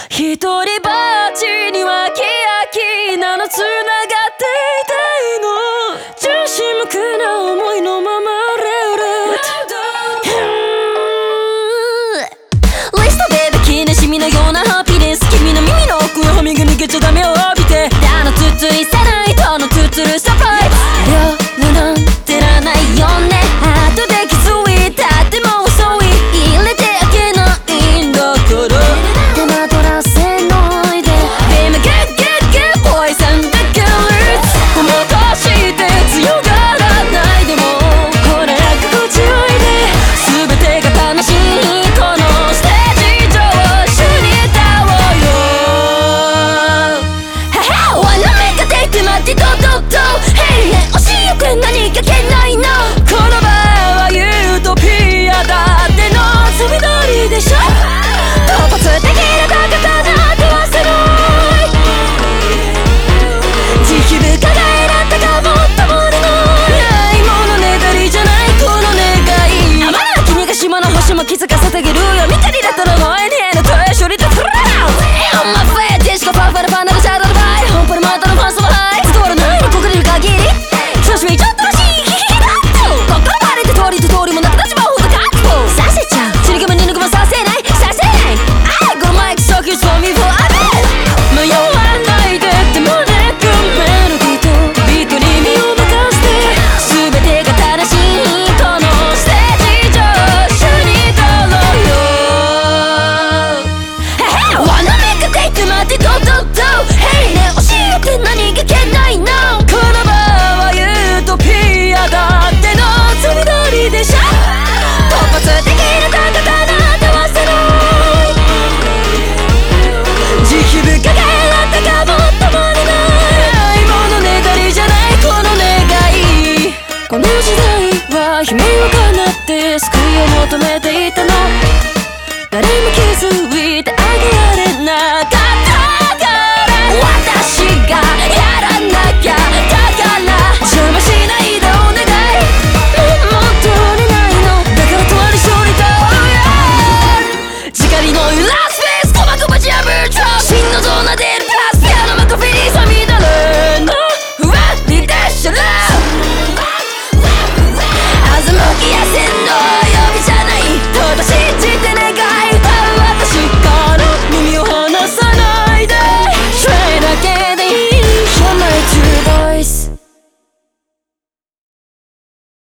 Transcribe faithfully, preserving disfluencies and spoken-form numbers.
一人ぼっちにはキラキラのつながっていたいの。純真無垢な思いのままレオレリストベイビー気なしみのようなハピネス。君の耳の奥のハミが逃げちゃダメを浴びて。あのつついさないとのつつるサプライズ。量なんてらないよね。後で気づいたってもう遅い。入れてあげないんだから手間取らせないで。ビームゲッゲッゲッボーイさんだけリッごまかして強がらないでもこれ心地よいで。全てが楽しいこのステージ上一緒に歌おうよ。ははwanna make a dateって待ってドドド Hey ね教えて何かけないの。この場はユートピアだってのつみどりでしょ。突発的な高さなんて忘れない慈悲深が選んだかもっともでないものねだりじゃないこの願い。あまだ君が島の星も気づかせてあげるよ。光だったら前にへの問い処理でトラウOn my way ディスコパファルパナルシャドウのバイ本当にまたのファンスもハイ伝わらないのここにいる限り調子ちょっとらしいヒヒヒだっと心バレて通りと通りもなく立ちまほどカットさせちゃう死に組に抜くもさせないさせないあいこのマイクソキュー for me for a bit 迷わないでってもねくメロディーとビートに身を任せて全てが正しいこのステージ上一緒に撮ろうよ。Wanna make a date って待ってドドド Hey ね教えて何がけないの。この場はユートピアだってのつみどりでしょ。突発的な高さなんて忘れない慈悲深が選んだかもっともでないものねだりじゃないこの願い。この時代は夢を叶って救いを求めていたの。誰も気づ